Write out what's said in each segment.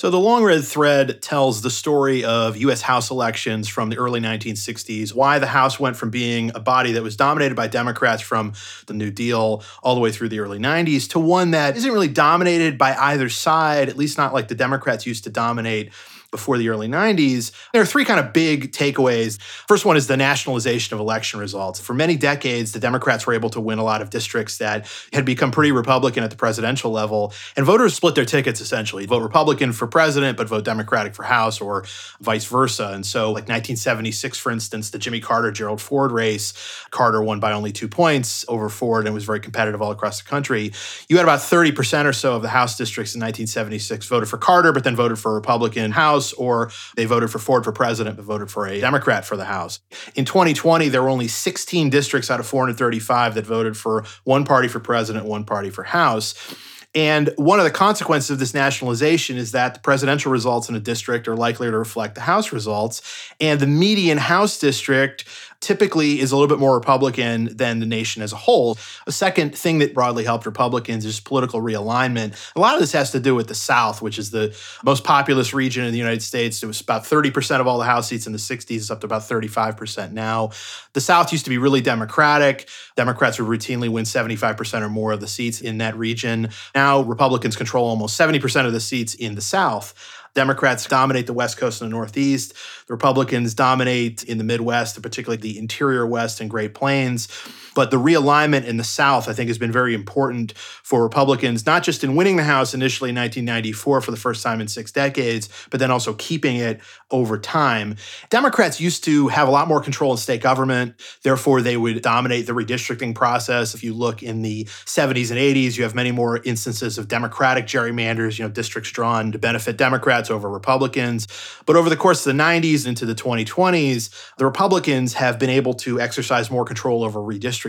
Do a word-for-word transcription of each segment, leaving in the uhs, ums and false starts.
So the long red thread tells the story of U S House elections from the early nineteen sixties, why the House went from being a body that was dominated by Democrats from the New Deal all the way through the early nineties to one that isn't really dominated by either side, at least not like the Democrats used to dominate before the early nineties. There are three kind of big takeaways. First one is the nationalization of election results. For many decades, the Democrats were able to win a lot of districts that had become pretty Republican at the presidential level, and voters split their tickets essentially. Vote Republican for president, but vote Democratic for House, or vice versa. And so like nineteen seventy-six, for instance, the Jimmy Carter-Gerald Ford race, Carter won by only two points over Ford and was very competitive all across the country. You had about thirty percent or so of the House districts in nineteen seventy-six voted for Carter, but then voted for a Republican House, or they voted for Ford for president, but voted for a Democrat for the House. In twenty twenty, there were only sixteen districts out of four hundred thirty-five that voted for one party for president, one party for House. And one of the consequences of this nationalization is that the presidential results in a district are likely to reflect the House results. And the median House district typically is a little bit more Republican than the nation as a whole. A second thing that broadly helped Republicans is political realignment. A lot of this has to do with the South, which is the most populous region in the United States. It was about thirty percent of all the House seats in the sixties. It's up to about thirty-five percent now. The South used to be really Democratic. Democrats would routinely win seventy-five percent or more of the seats in that region. Now Republicans control almost seventy percent of the seats in the South. Democrats dominate the West Coast and the Northeast. The Republicans dominate in the Midwest, and particularly the interior West and Great Plains. But the realignment in the South, I think, has been very important for Republicans, not just in winning the House initially in nineteen ninety-four for the first time in six decades, but then also keeping it over time. Democrats used to have a lot more control in state government. Therefore, they would dominate the redistricting process. If you look in the seventies and eighties, you have many more instances of Democratic gerrymanders, you know, districts drawn to benefit Democrats over Republicans. But over the course of the nineties into the twenty twenties, the Republicans have been able to exercise more control over redistricting.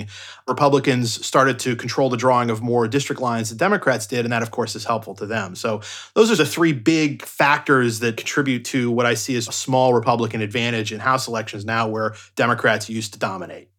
Republicans started to control the drawing of more district lines than Democrats did, and that, of course, is helpful to them. So those are the three big factors that contribute to what I see as a small Republican advantage in House elections now where Democrats used to dominate.